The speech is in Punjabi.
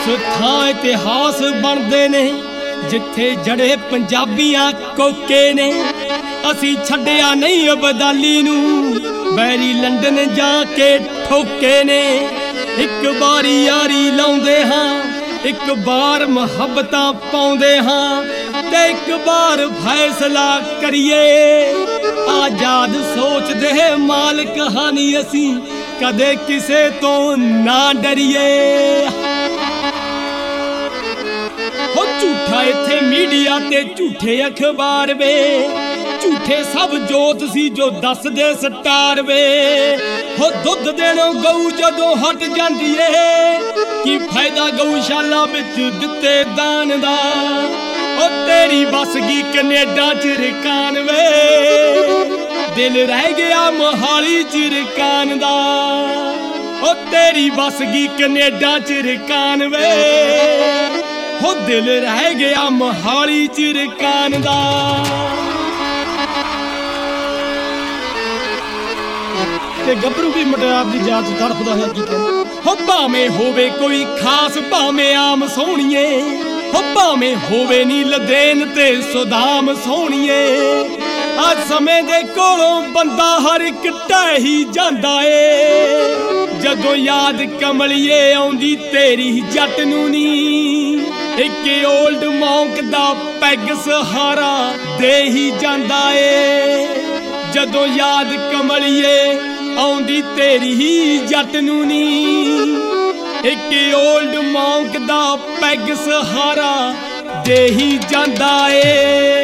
ਥਾਂ ਇਤਿਹਾਸ ਬਣਦੇ ਨੇ ਜਿੱਥੇ ਜੜੇ ਪੰਜਾਬੀਆਂ ਕੋਕੇ ਨੇ। ਅਸੀਂ ਛੱਡਿਆ ਨਹੀਂ ਅਬਦਾਲੀ ਨੂੰ, ਬੈਰੀ ਲੰਡਨ ਜਾ ਕੇ ਠੋਕੇ ਨੇ। ਇੱਕ ਵਾਰੀ ਯਾਰੀ ਲਾਉਂਦੇ ਹਾਂ, ਇੱਕ ਵਾਰ ਮੁਹੱਬਤਾਂ ਪਾਉਂਦੇ ਹਾਂ, ਤੇ ਇੱਕ ਵਾਰ ਫੈਸਲਾ ਕਰੀਏ। ਆਜ਼ਾਦ ਸੋਚਦੇ ਮਾਲਕ ਹਾਨੀ ਅਸੀਂ, ਕਦੇ ਕਿਸੇ ਤੋਂ ਨਾ ਡਰੀਏ। ਹੋ ਝੂਠਾ ਇੱਥੇ ਮੀਡੀਆ ਤੇ ਝੂਠੇ ਅਖਬਾਰ ਵੇ, ਝੂਠੇ ਸਭ ਜੋਤ ਸੀ ਜੋ ਦੱਸਦੇ ਸਟਾਰ ਵੇ। ਹੋ ਦੁੱਧ ਦੇਣੋਂ ਗਊ ਜਦੋਂ ਹਟ ਜਾਂਦੀ ਏ, ਕੀ ਫਾਇਦਾ ਗਊਸ਼ਾਲਾ ਵਿੱਚ ਦਿੱਤੇ ਦਾਨ ਦਾ। ਉਹ ਤੇਰੀ ਵਸ ਗਈ ਕਨੇਡਾ ਚ ਰਕਾਨ ਵੇ, ਦਿਲ ਰਹਿ ਗਿਆ ਮੋਹਾਲੀ ਚ ਰਕਾਨ ਦਾ। ਉਹ ਤੇਰੀ ਵਸ ਗਈ ਕਨੇਡਾ ਚ ਰਕਾਨ ਵੇ, ਹੋ ਦਿਲ ਰਹਿ ਗਿਆ ਮੋਹਾਲੀ ਚ ਰਕਾਨ ਦਾ। ਤੇ ਗੱਭਰੂ ਵੀ ਮੁਟਿਆਰ ਦੀ ਜਾਤ ਤੜਫਦਾ ਹੈ ਕੀ ਕਹਿੰਦਾ। ਹੋ ਭਾਵੇਂ ਹੋਵੇ ਕੋਈ ਖਾਸ ਭਾਵੇਂ ਆਮ ਸੋਹਣੀਏ, ਹੋ ਭਾਵੇਂ ਹੋਵੇ ਨੀ ਲਦੇਨ ਤੇ ਸੁਦਾਮ ਸੋਹਣੀਏ। ਅੱਜ ਸਮੇਂ ਦੇ ਕੋਲੋਂ ਬੰਦਾ ਹਰ ਇੱਕ ਢਹਿ ਹੀ ਜਾਂਦਾ ਏ, ਜਦੋਂ ਯਾਦ ਕਮਲੀਏ ਆਉਂਦੀ ਤੇਰੀ ਜੱਟ ਨੂੰ ਨੀ। ਇੱਕ ਓਲਡ ਮੌਂਕ ਦਾ ਪੈਗ ਸਹਾਰਾ ਦੇ ਹੀ ਜਾਂਦਾ ਏ, ਜਦੋਂ ਯਾਦ ਕਮਲੀਏ ਆਉਂਦੀ ਤੇਰੀ ਹੀ ਜੱਟ ਨੂੰ ਨੀ। ਇੱਕ ਓਲਡ ਮੌਂਕ ਦਾ ਪੈਗ ਸਹਾਰਾ ਦੇ ਹੀ ਜਾਂਦਾ ਏ।